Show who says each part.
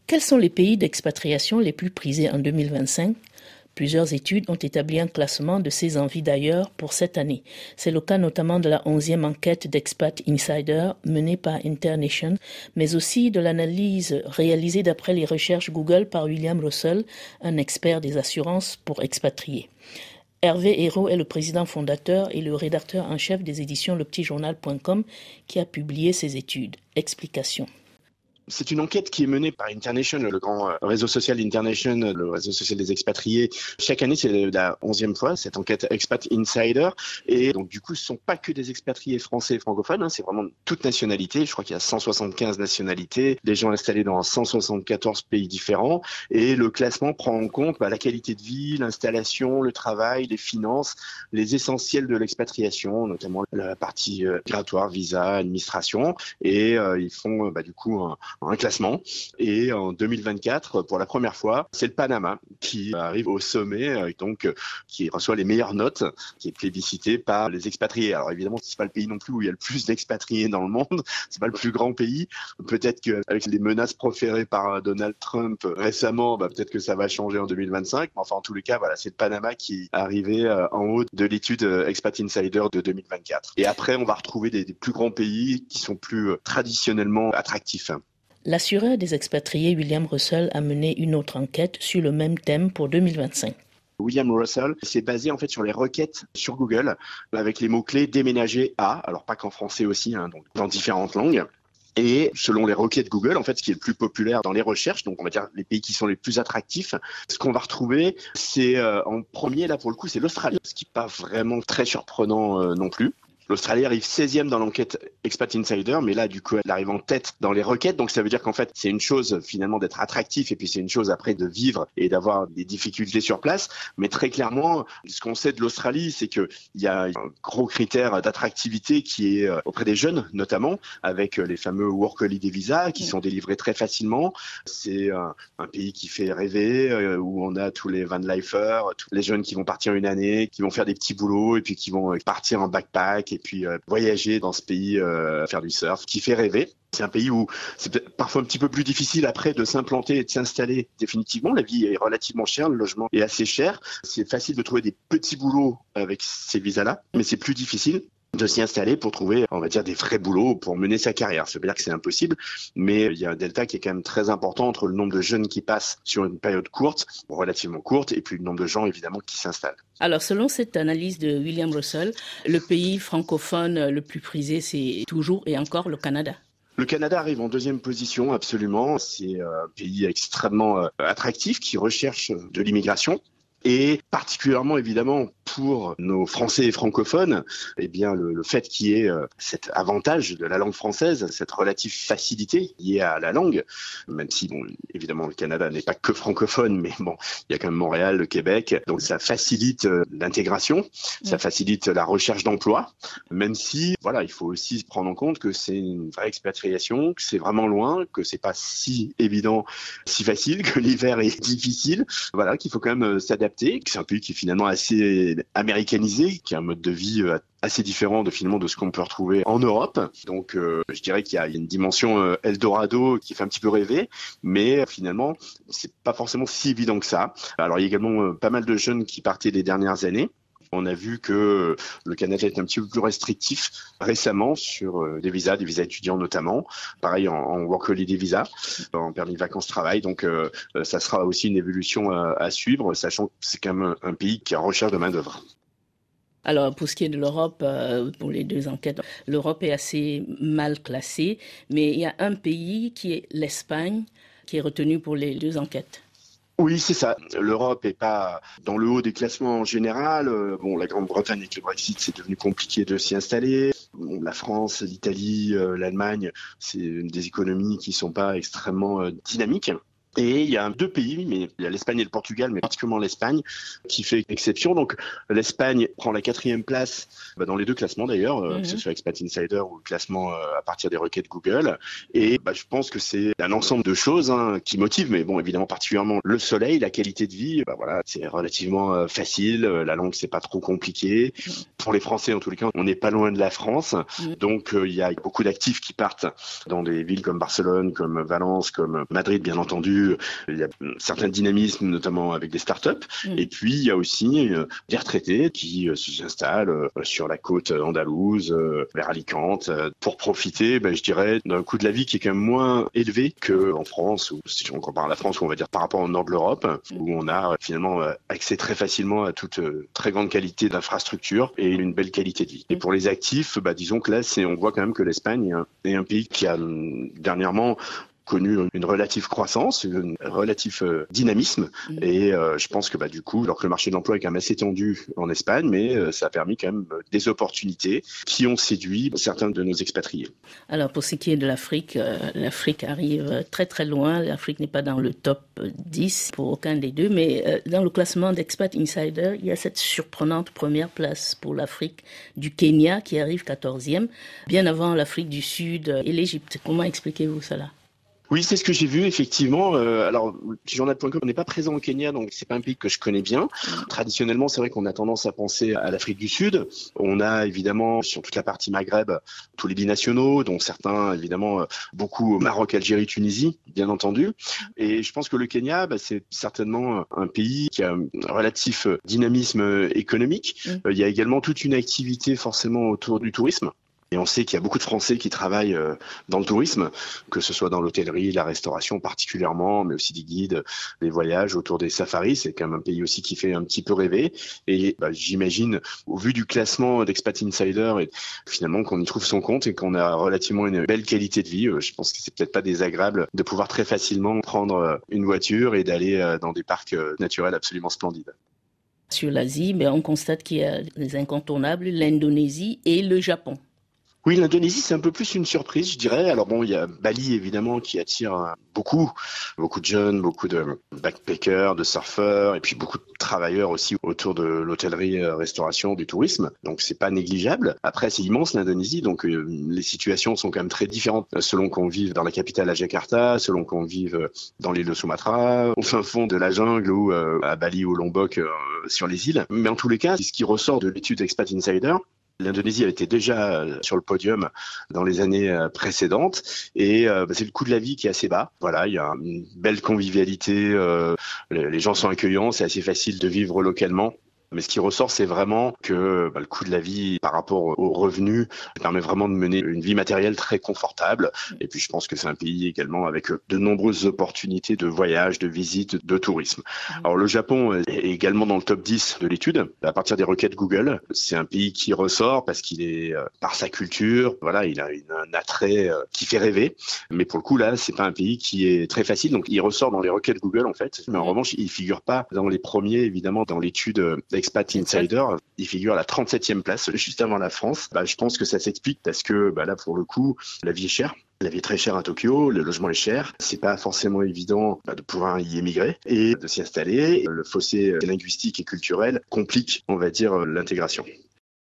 Speaker 1: Quels sont les pays d'expatriation les plus prisés en 2025 ? Plusieurs études ont établi un classement de ces envies d'ailleurs pour cette année. C'est le cas notamment de la 11e enquête d'Expat Insider menée par Internation, mais aussi de l'analyse réalisée d'après les recherches Google par William Russell, un expert des assurances pour expatriés. Hervé Hérault est le président fondateur et le rédacteur en chef des éditions lepetitjournal.com qui a publié ces études. Explication.
Speaker 2: C'est une enquête qui est menée par Internation, le grand réseau social Internation, le réseau social des expatriés. Chaque année, c'est la 11e fois, cette enquête Expat Insider. Et donc, du coup, ce ne sont pas que des expatriés français et francophones, c'est vraiment toute nationalité. Je crois qu'il y a 175 nationalités, des gens installés dans 174 pays différents. Et le classement prend en compte la qualité de vie, l'installation, le travail, les finances, les essentiels de l'expatriation, notamment la partie migratoire, visa, administration. Et ils font du coup un classement. Et en 2024, pour la première fois, c'est le Panama qui arrive au sommet, qui reçoit les meilleures notes, qui est plébiscité par les expatriés. Alors évidemment, c'est pas le pays non plus où il y a le plus d'expatriés dans le monde. C'est pas le plus grand pays. Peut-être qu'avec les menaces proférées par Donald Trump récemment, peut-être que ça va changer en 2025. Mais enfin, en tous les cas, c'est le Panama qui est arrivé en haut de l'étude Expat Insider de 2024. Et après, on va retrouver des plus grands pays qui sont plus traditionnellement attractifs.
Speaker 1: L'assureur des expatriés William Russell a mené une autre enquête sur le même thème pour 2025.
Speaker 2: William Russell s'est basé en fait sur les requêtes sur Google avec les mots-clés déménager à, alors pas qu'en français aussi, donc dans différentes langues. Et selon les requêtes Google, en fait, ce qui est le plus populaire dans les recherches, donc on va dire les pays qui sont les plus attractifs, ce qu'on va retrouver, c'est en premier, là pour le coup, c'est l'Australie, ce qui n'est pas vraiment très surprenant non plus. L'Australie arrive 16e dans l'enquête Expat Insider, mais là, du coup, elle arrive en tête dans les requêtes. Donc, ça veut dire qu'en fait, c'est une chose, finalement, d'être attractif et puis c'est une chose après de vivre et d'avoir des difficultés sur place. Mais très clairement, ce qu'on sait de l'Australie, c'est qu'il y a un gros critère d'attractivité qui est auprès des jeunes, notamment, avec les fameux Work Holiday Visa qui sont délivrés très facilement. C'est un pays qui fait rêver, où on a tous les van lifers, tous les jeunes qui vont partir une année, qui vont faire des petits boulots et puis qui vont partir en backpack et puis voyager dans ce pays, faire du surf, qui fait rêver. C'est un pays où c'est peut-être parfois un petit peu plus difficile après de s'implanter et de s'installer définitivement. La vie est relativement chère, le logement est assez cher. C'est facile de trouver des petits boulots avec ces visas-là, mais c'est plus difficile de s'y installer pour trouver, on va dire, des vrais boulots pour mener sa carrière. Ça veut dire que c'est impossible, mais il y a un delta qui est quand même très important entre le nombre de jeunes qui passent sur une période courte, relativement courte, et puis le nombre de gens, évidemment, qui s'installent.
Speaker 1: Alors, selon cette analyse de William Russell, le pays francophone le plus prisé, c'est toujours et encore le Canada.
Speaker 2: Le Canada arrive en deuxième position, absolument. C'est un pays extrêmement attractif qui recherche de l'immigration. Et particulièrement, évidemment, pour nos Français et francophones, le fait qu'il y ait cet avantage de la langue française, cette relative facilité liée à la langue, même si, évidemment, le Canada n'est pas que francophone, mais il y a quand même Montréal, le Québec, donc ça facilite l'intégration, ça facilite la recherche d'emploi, même si, il faut aussi prendre en compte que c'est une vraie expatriation, que c'est vraiment loin, que c'est pas si évident, si facile, que l'hiver est difficile, qu'il faut quand même s'adapter, que c'est un pays qui est finalement assez américanisé, qui a un mode de vie assez différent de ce qu'on peut retrouver en Europe. Donc je dirais qu'il y a une dimension Eldorado qui fait un petit peu rêver, mais finalement c'est pas forcément si évident que ça. Alors il y a également pas mal de jeunes qui partaient les dernières années. On a vu que le Canada est un petit peu plus restrictif récemment sur des visas étudiants notamment. Pareil en Work Holiday Visa, en permis de vacances-travail. Donc ça sera aussi une évolution à suivre, sachant que c'est quand même un pays qui est en recherche de main-d'œuvre.
Speaker 1: Alors, pour ce qui est de l'Europe, pour les deux enquêtes, l'Europe est assez mal classée, mais il y a un pays qui est l'Espagne, qui est retenu pour les deux enquêtes.
Speaker 2: Oui, c'est ça. L'Europe est pas dans le haut des classements en général. La Grande-Bretagne avec le Brexit, c'est devenu compliqué de s'y installer. La France, l'Italie, l'Allemagne, c'est des économies qui sont pas extrêmement dynamiques. Et il y a deux pays, mais il y a l'Espagne et le Portugal, mais particulièrement l'Espagne, qui fait exception. Donc l'Espagne prend la 4e place dans les deux classements d'ailleurs, que ce soit Expat Insider ou le classement à partir des requêtes Google. Et je pense que c'est un ensemble de choses qui motivent, mais bon, évidemment particulièrement le soleil, la qualité de vie. Voilà, c'est relativement facile. La langue, c'est pas trop compliqué. Pour les Français, en tous les cas, on n'est pas loin de la France. Donc il y a beaucoup d'actifs qui partent dans des villes comme Barcelone, comme Valence, comme Madrid, bien entendu. Il y a certains dynamismes, notamment avec des startups. Et puis, il y a aussi des retraités qui s'installent sur la côte andalouse, vers Alicante, pour profiter, je dirais, d'un coût de la vie qui est quand même moins élevé qu'en France, ou si on compare à la France, ou on va dire par rapport au nord de l'Europe, où on a finalement accès très facilement à toute très grande qualité d'infrastructure et une belle qualité de vie. Et pour les actifs, disons que là, on voit quand même que l'Espagne est un pays qui a dernièrement connu une relative croissance, un relatif dynamisme, et je pense que du coup, alors que le marché de l'emploi est quand même assez tendu en Espagne, mais ça a permis quand même des opportunités qui ont séduit certains de nos expatriés.
Speaker 1: Alors pour ce qui est de l'Afrique, l'Afrique arrive très très loin. L'Afrique n'est pas dans le top 10 pour aucun des deux, mais dans le classement d'Expat Insider, il y a cette surprenante première place pour l'Afrique du Kenya qui arrive 14e, bien avant l'Afrique du Sud et l'Égypte. Comment expliquez-vous cela ?
Speaker 2: Oui, c'est ce que j'ai vu, effectivement. Alors, Journal.com n'est pas présent au Kenya, donc c'est pas un pays que je connais bien. Traditionnellement, c'est vrai qu'on a tendance à penser à l'Afrique du Sud. On a évidemment, sur toute la partie Maghreb, tous les binationaux, dont certains, évidemment, beaucoup au Maroc, Algérie, Tunisie, bien entendu. Et je pense que le Kenya, c'est certainement un pays qui a un relatif dynamisme économique. Il y a également toute une activité forcément autour du tourisme. Et on sait qu'il y a beaucoup de Français qui travaillent dans le tourisme, que ce soit dans l'hôtellerie, la restauration particulièrement, mais aussi des guides, des voyages autour des safaris. C'est quand même un pays aussi qui fait un petit peu rêver. Et j'imagine, au vu du classement d'Expat Insider, et finalement qu'on y trouve son compte et qu'on a relativement une belle qualité de vie. Je pense que c'est peut-être pas désagréable de pouvoir très facilement prendre une voiture et d'aller dans des parcs naturels absolument splendides.
Speaker 1: Sur l'Asie, on constate qu'il y a des incontournables, l'Indonésie et le Japon.
Speaker 2: Oui, l'Indonésie, c'est un peu plus une surprise, je dirais. Alors bon, il y a Bali, évidemment, qui attire beaucoup de jeunes, beaucoup de backpackers, de surfeurs, et puis beaucoup de travailleurs aussi autour de l'hôtellerie, restauration, du tourisme. Donc, c'est pas négligeable. Après, c'est immense, l'Indonésie, donc les situations sont quand même très différentes selon qu'on vive dans la capitale à Jakarta, selon qu'on vive dans l'île de Sumatra, au fin fond de la jungle ou à Bali ou Lombok sur les îles. Mais en tous les cas, ce qui ressort de l'étude Expat Insider, l'Indonésie avait été déjà sur le podium dans les années précédentes et c'est le coût de la vie qui est assez bas. Voilà, il y a une belle convivialité, les gens sont accueillants, c'est assez facile de vivre localement. Mais ce qui ressort, c'est vraiment que le coût de la vie par rapport aux revenus permet vraiment de mener une vie matérielle très confortable. Et puis, je pense que c'est un pays également avec de nombreuses opportunités de voyage, de visite, de tourisme. Alors, le Japon est également dans le top 10 de l'étude. À partir des requêtes Google, c'est un pays qui ressort parce qu'il est, par sa culture, voilà, il a un attrait qui fait rêver. Mais pour le coup, là, c'est pas un pays qui est très facile. Donc, il ressort dans les requêtes Google, en fait. Mais en revanche, il figure pas dans les premiers, évidemment, dans l'étude Expat Insider, il figure à la 37e place, juste avant la France. Je pense que ça s'explique parce que là, pour le coup, la vie est chère. La vie est très chère à Tokyo, le logement est cher. C'est pas forcément évident de pouvoir y émigrer et de s'y installer. Le fossé linguistique et culturel complique, on va dire, l'intégration.